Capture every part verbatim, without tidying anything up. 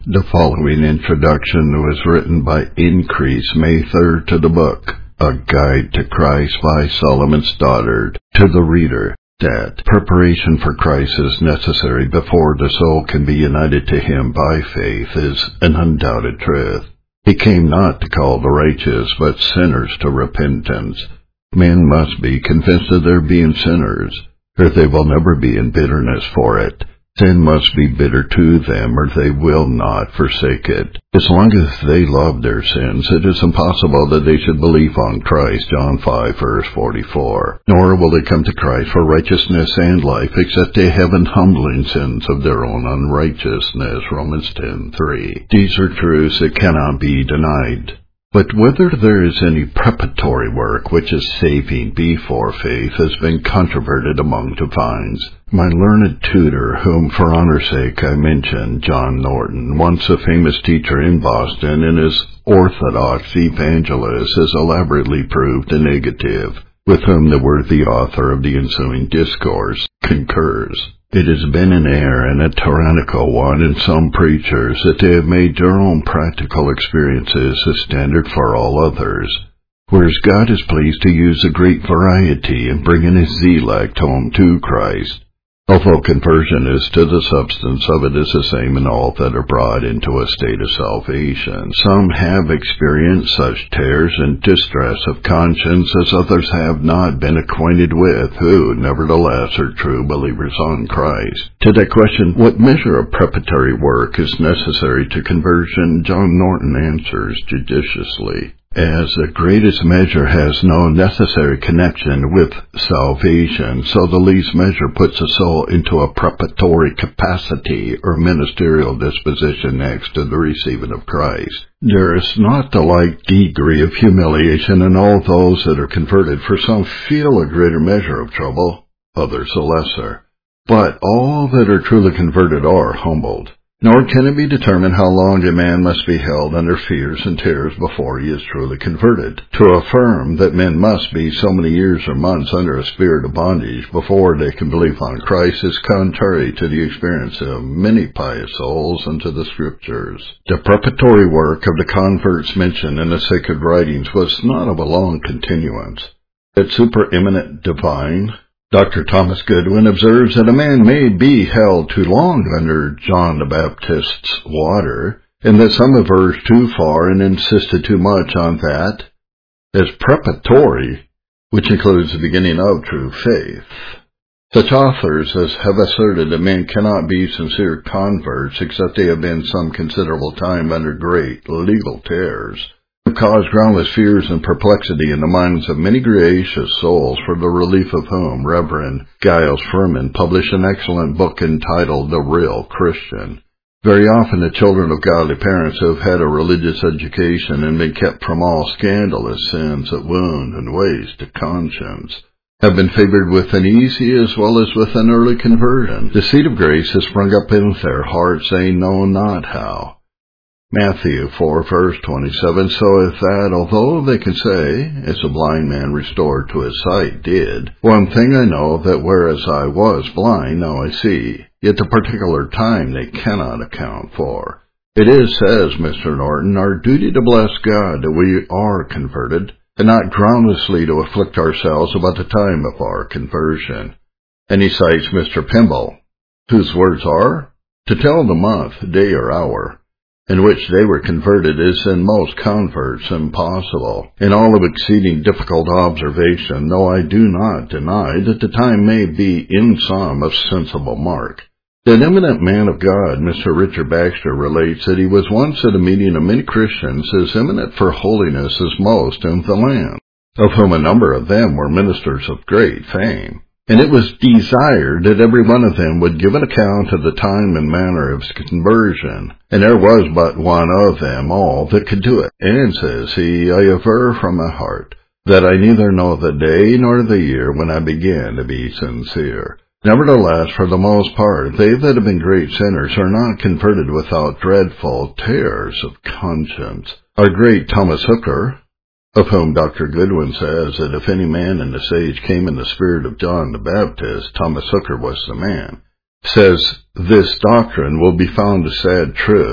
The following introduction was written by Increase May third to the book, A Guide to Christ by Solomon Stoddard. To the reader, that preparation for Christ is necessary before the soul can be united to Him by faith is an undoubted truth. He came not to call the righteous, but sinners to repentance. Men must be convinced of their being sinners, or they will never be in bitterness for it. Sin must be bitter to them, or they will not forsake it. As long as they love their sins, it is impossible that they should believe on Christ, John five, verse forty-four. Nor will they come to Christ for righteousness and life, except they have an humbling sins of their own unrighteousness, Romans ten, three. These are truths that cannot be denied. But whether there is any preparatory work which is saving before faith has been controverted among divines. My learned tutor, whom for honor's sake I mention, John Norton, once a famous teacher in Boston, and as orthodox evangelist, has elaborately proved the negative, with whom the worthy author of the ensuing discourse concurs. It has been an error, and a tyrannical one, in some preachers, that they have made their own practical experiences a standard for all others, whereas God is pleased to use a great variety in bringing His elect home to Christ. Although conversion is to the substance of it is the same in all that are brought into a state of salvation, some have experienced such tears and distress of conscience as others have not been acquainted with, who, nevertheless, are true believers on Christ. To that question, what measure of preparatory work is necessary to conversion, John Norton answers judiciously. As the greatest measure has no necessary connection with salvation, so the least measure puts a soul into a preparatory capacity or ministerial disposition next to the receiving of Christ. There is not the like degree of humiliation in all those that are converted, for some feel a greater measure of trouble, others a lesser. But all that are truly converted are humbled. Nor can it be determined how long a man must be held under fears and terrors before he is truly converted. To affirm that men must be so many years or months under a spirit of bondage before they can believe on Christ is contrary to the experience of many pious souls and to the Scriptures. The preparatory work of the converts mentioned in the sacred writings was not of a long continuance. That supereminent divine, Doctor Thomas Goodwin, observes that a man may be held too long under John the Baptist's water, and that some have urged too far and insisted too much on that as preparatory, which includes the beginning of true faith. Such authors as have asserted that men cannot be sincere converts except they have been some considerable time under great legal terrors, have caused groundless fears and perplexity in the minds of many gracious souls, for the relief of whom Reverend Giles Furman published an excellent book entitled The Real Christian. Very often the children of godly parents who have had a religious education and been kept from all scandalous sins that wound and waste the conscience have been favored with an easy as well as with an early conversion. The seed of grace has sprung up in their hearts, they know not how. Matthew four, verse twenty-seven, so is that, although they can say, as the blind man restored to his sight did, one thing I know, that whereas I was blind, now I see, yet the particular time they cannot account for. It is, says Mister Norton, our duty to bless God that we are converted, and not groundlessly to afflict ourselves about the time of our conversion. And he cites Mister Pimble, whose words are, to tell the month, day, or hour in which they were converted is in most converts impossible. In all of exceeding difficult observation, though I do not deny that the time may be in some of sensible mark. That eminent man of God, Mister Richard Baxter, relates that he was once at a meeting of many Christians as eminent for holiness as most in the land, of whom a number of them were ministers of great fame. And it was desired that every one of them would give an account of the time and manner of his conversion, and there was but one of them all that could do it. And, says he, I aver from my heart that I neither know the day nor the year when I began to be sincere. Nevertheless, for the most part, they that have been great sinners are not converted without dreadful terrors of conscience. Our great Thomas Hooker, of whom Doctor Goodwin says that if any man in the sage came in the spirit of John the Baptist, Thomas Hooker was the man, says this doctrine will be found a sad truth,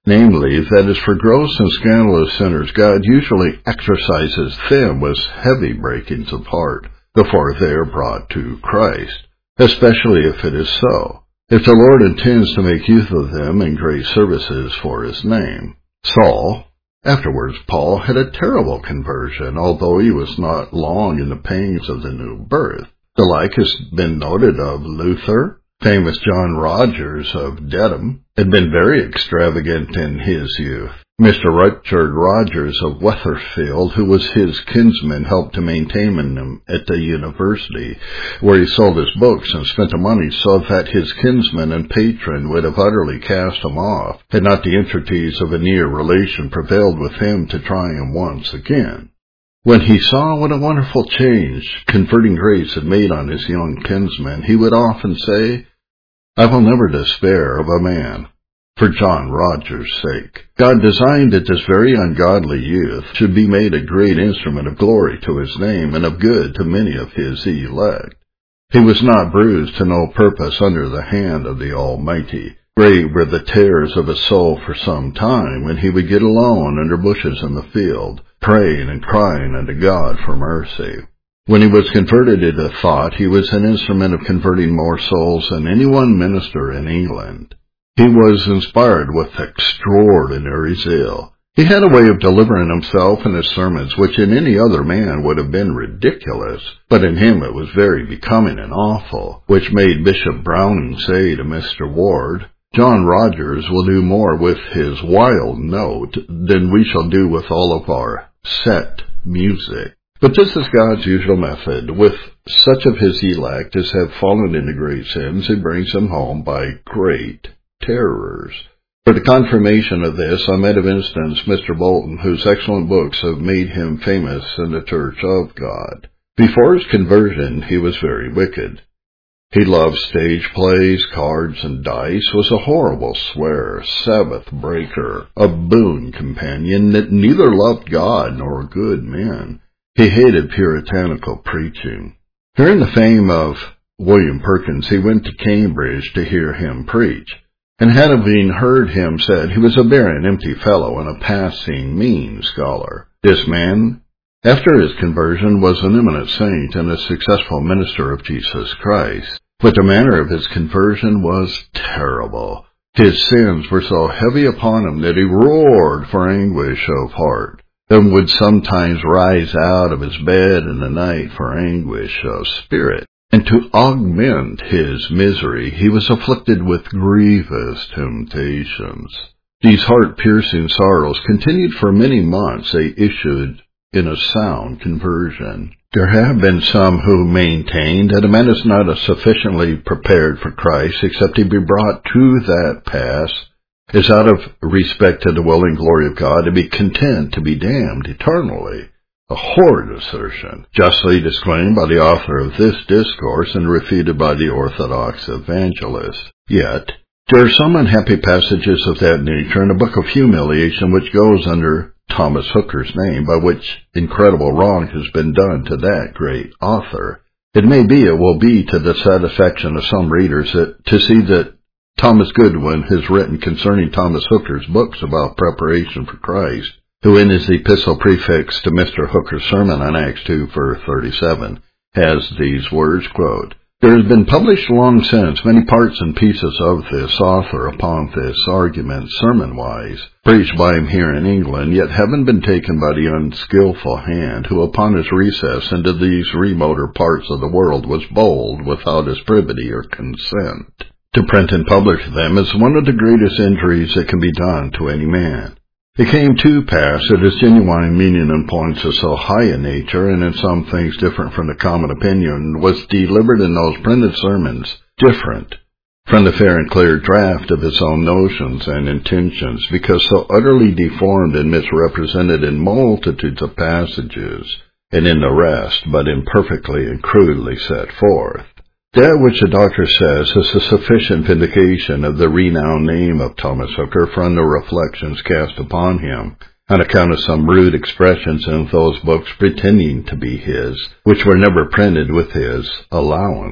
namely, that as for gross and scandalous sinners, God usually exercises them with heavy breakings of heart before they are brought to Christ, especially if it is so, if the Lord intends to make use of them in great services for His name. Saul, afterwards Paul, had a terrible conversion, although he was not long in the pangs of the new birth. The like has been noted of Luther. Famous John Rogers of Dedham had been very extravagant in his youth. Mister Richard Rogers of Weatherfield, who was his kinsman, helped to maintain him at the university, where he sold his books and spent the money so that his kinsman and patron would have utterly cast him off, had not the entreaties of a near relation prevailed with him to try him once again. When he saw what a wonderful change converting grace had made on his young kinsman, he would often say, "I will never despair of a man." For John Rogers' sake, God designed that this very ungodly youth should be made a great instrument of glory to His name and of good to many of His elect. He was not bruised to no purpose under the hand of the Almighty. Great were the tears of his soul for some time when he would get alone under bushes in the field, praying and crying unto God for mercy. When he was converted into thought, he was an instrument of converting more souls than any one minister in England. He was inspired with extraordinary zeal. He had a way of delivering himself in his sermons which in any other man would have been ridiculous, but in him it was very becoming and awful, which made Bishop Browning say to Mister Ward, "John Rogers will do more with his wild note than we shall do with all of our set music." But this is God's usual method. With such of His elect as have fallen into great sins, He brings them home by great terrors. For the confirmation of this, I met of instance Mister Bolton, whose excellent books have made him famous in the Church of God. Before his conversion, he was very wicked. He loved stage plays, cards, and dice, was a horrible swearer, Sabbath breaker, a boon companion that neither loved God nor good men. He hated puritanical preaching. Hearing the fame of William Perkins, he went to Cambridge to hear him preach, and having heard him said he was a barren, empty fellow and a passing mean scholar. This man, after his conversion, was an eminent saint and a successful minister of Jesus Christ. But the manner of his conversion was terrible. His sins were so heavy upon him that he roared for anguish of heart, and would sometimes rise out of his bed in the night for anguish of spirit. And to augment his misery, he was afflicted with grievous temptations. These heart-piercing sorrows continued for many months. They issued in a sound conversion. There have been some who maintained that a man is not sufficiently prepared for Christ except he be brought to that pass as out of respect to the will and glory of God to be content to be damned eternally. A horrid assertion, justly disclaimed by the author of this discourse and refuted by the orthodox evangelist. Yet, there are some unhappy passages of that nature in a book of humiliation which goes under Thomas Hooker's name, by which incredible wrong has been done to that great author. It may be it will be to the satisfaction of some readers that to see that Thomas Goodwin has written concerning Thomas Hooker's books about preparation for Christ, who in his epistle prefixed to Mister Hooker's sermon on Acts two, verse thirty-seven, has these words, quote, "There has been published long since many parts and pieces of this author upon this argument, sermon-wise, preached by him here in England, yet haven't been taken by the unskilful hand, who upon his recess into these remoter parts of the world was bold, without his privity or consent. To print and publish them is one of the greatest injuries that can be done to any man. It came to pass that his genuine meaning in points of so high a nature, and in some things different from the common opinion, was delivered in those printed sermons, different from the fair and clear draught of his own notions and intentions, because so utterly deformed and misrepresented in multitudes of passages, and in the rest but imperfectly and crudely set forth. That which the doctor says is a sufficient vindication of the renowned name of Thomas Hooker from the reflections cast upon him, on account of some rude expressions in those books pretending to be his, which were never printed with his allowance.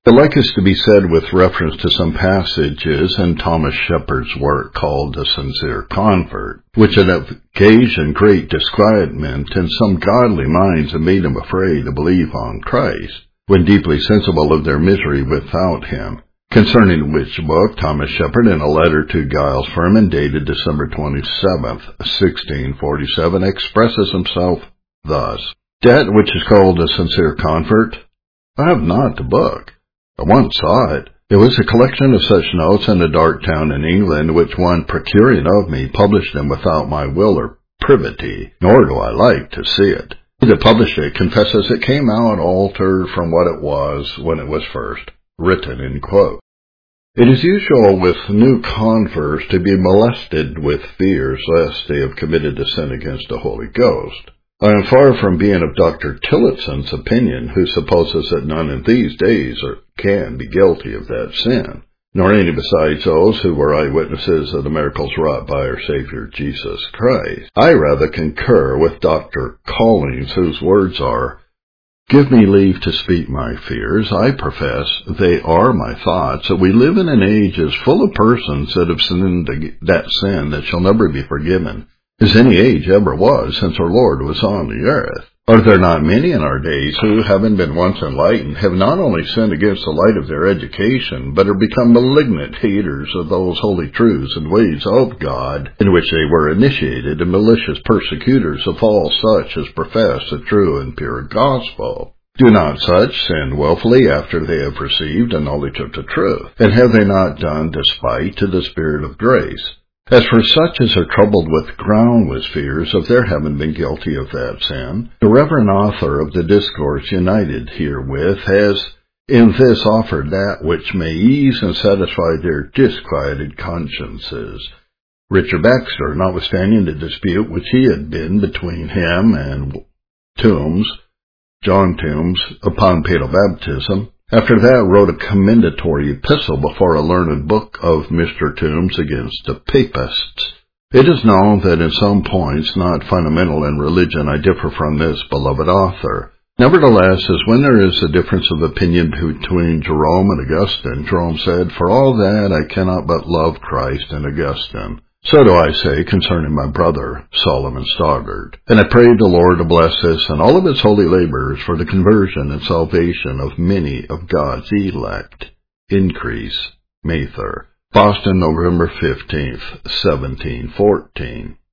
The like is to be said with reference to some passages in Thomas Shepard's work called The Sincere Convert, which had occasioned great disquietment in some godly minds and made them afraid to believe on Christ, when deeply sensible of their misery without him. Concerning which book, Thomas Shepard, in a letter to Giles Furman dated December twenty-seventh, sixteen forty-seven, expresses himself thus: That which is called A Sincere Convert, I have not the book. I once saw it. It was a collection of such notes in a dark town in England, which one procuring of me published them without my will or privity, nor do I like to see it. He that published it confesses it came out altered from what it was when it was first written, in quote. It is usual with new converts to be molested with fears lest they have committed a sin against the Holy Ghost. I am far from being of Doctor Tillotson's opinion, who supposes that none in these days are, can be guilty of that sin, nor any besides those who were eyewitnesses of the miracles wrought by our Savior Jesus Christ. I rather concur with Doctor Collins, whose words are, Give me leave to speak my fears. I profess they are my thoughts, that we live in an age as full of persons that have sinned that sin that shall never be forgiven, as any age ever was since our Lord was on the earth. Are there not many in our days who, having been once enlightened, have not only sinned against the light of their education, but have become malignant haters of those holy truths and ways of God, in which they were initiated, and malicious persecutors of all such as profess the true and pure gospel? Do not such sin wilfully after they have received a knowledge of the truth? And have they not done despite to the Spirit of grace? As for such as are troubled with groundless fears of their having been guilty of that sin, the reverend author of the discourse united herewith has in this offered that which may ease and satisfy their disquieted consciences. Richard Baxter, notwithstanding the dispute which he had been between him and Toombs, John Toombs, upon paedo baptism, after that wrote a commendatory epistle before a learned book of Mister Toombs against the Papists. It is known that in some points not fundamental in religion I differ from this beloved author. Nevertheless, as when there is a difference of opinion between Jerome and Augustine, Jerome said, For all that I cannot but love Christ and Augustine. So do I say concerning my brother, Solomon Stoddard. And I pray the Lord to bless this and all of its holy labors for the conversion and salvation of many of God's elect. Increase, Mather. Boston, November fifteenth, seventeen fourteen.